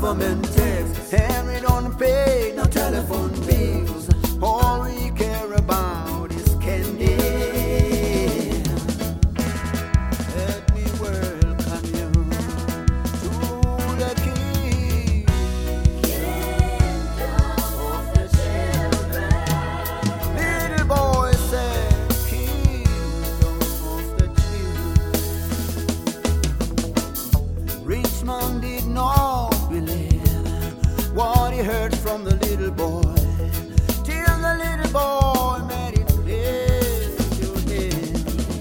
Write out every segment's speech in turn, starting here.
government tax, and we don't pay no telephone bills. All we care about is candy. Let me welcome you to the kingdom of the children. Little boy said, kingdom of the children. Rich man did not believe what he heard from the little boy, till the little boy made it clear to him.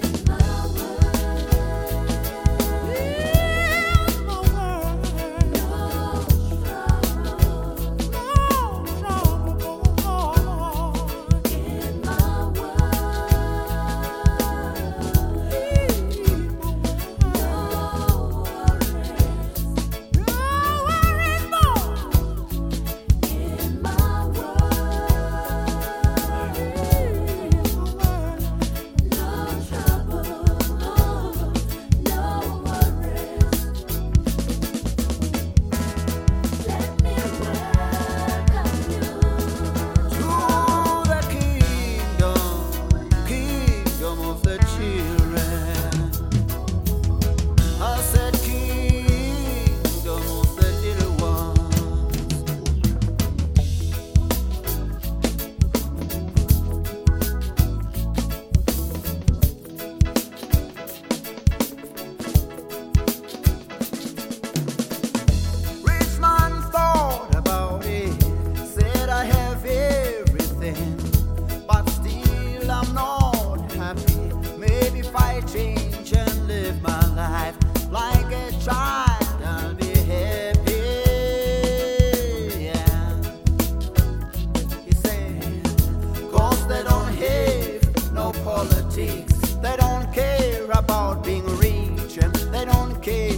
Change and live my life like a child, I'll be happy. Yeah. He said, 'cause they don't have no politics, they don't care about being rich, and they don't care